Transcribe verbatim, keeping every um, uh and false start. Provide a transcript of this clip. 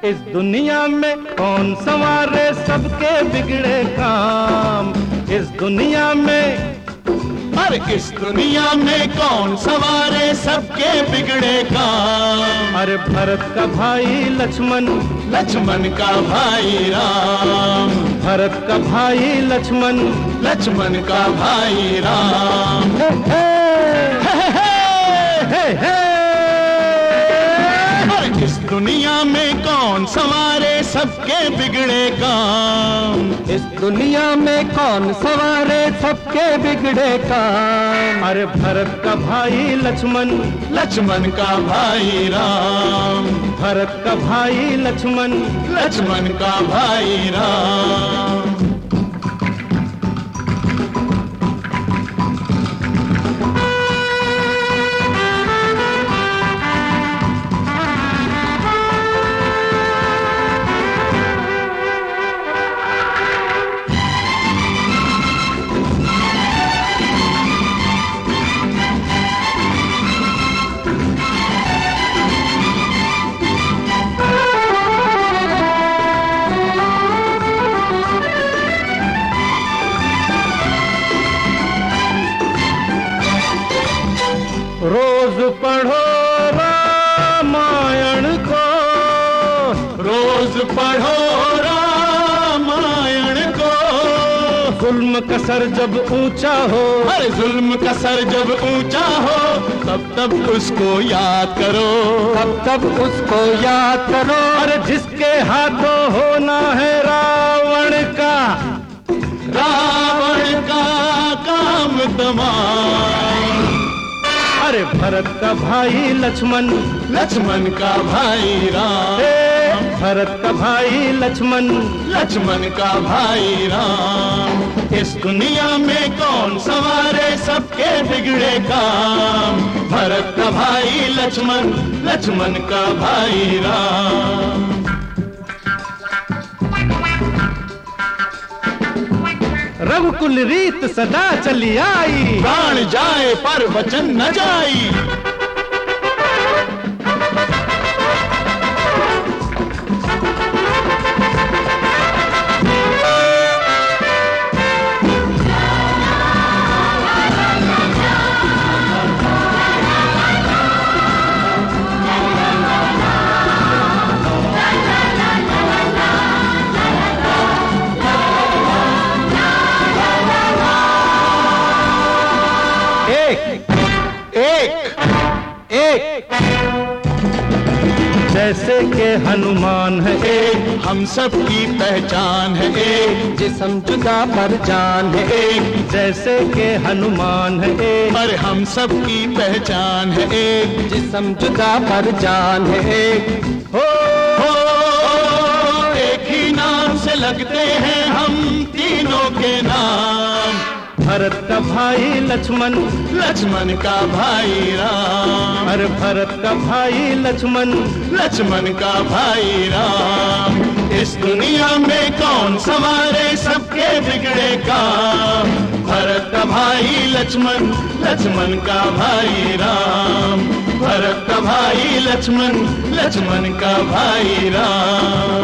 इस दुनिया में कौन संवारे सबके बिगड़े काम। इस दुनिया में, अरे इस दुनिया में कौन संवारे सबके बिगड़े काम। अरे भरत का भाई लक्ष्मण, लक्ष्मण का भाई राम। भरत का भाई लक्ष्मण, लक्ष्मण का भाई राम। हे हे हे हे हे। इस दुनिया में कौन संवारे सबके बिगड़े काम। इस दुनिया में कौन संवारे सबके बिगड़े काम। अरे भरत का भाई लक्ष्मण, लक्ष्मण का भाई राम। भरत का भाई लक्ष्मण, लक्ष्मण का भाई राम। रोज पढ़ो रामायण को, रोज पढ़ो रामायण को। जुल्म का सर जब ऊंचा हो, अरे जुल्म का सर जब ऊंचा हो, तब तब उसको याद करो, तब तब उसको याद करो। अरे जिसके हाथों होना है रावण का, रावण का काम तमाम। अरे भरत का भाई लक्ष्मण, लक्ष्मण का भाई राम। भरत का भाई लक्ष्मण, लक्ष्मण का भाई राम। इस दुनिया में कौन संवारे सबके बिगड़े काम। भरत का भाई लक्ष्मण, लक्ष्मण का भाई राम। रघुकुल रीत सदा चली आई, प्राण जाए पर वचन न जाई। एक एक जैसे के हनुमान है एक, हम सब की पहचान है एक। जिस्म जुदा पर जान है एक, जैसे के हनुमान है एक। अरे हम सब की पहचान है एक, जिस्म जुदा पर जान है एक। हो, हो एक ही नाम से लगते हैं हम तीनों के नाम। भरत का भाई लक्ष्मण, लक्ष्मण का भाई राम। अरे भरत का भाई लक्ष्मण, लक्ष्मण का भाई राम। इस दुनिया में कौन संवारे सबके बिगड़े काम। भरत का भाई लक्ष्मण, लक्ष्मण का भाई राम। भरत का भाई लक्ष्मण, लक्ष्मण का भाई राम।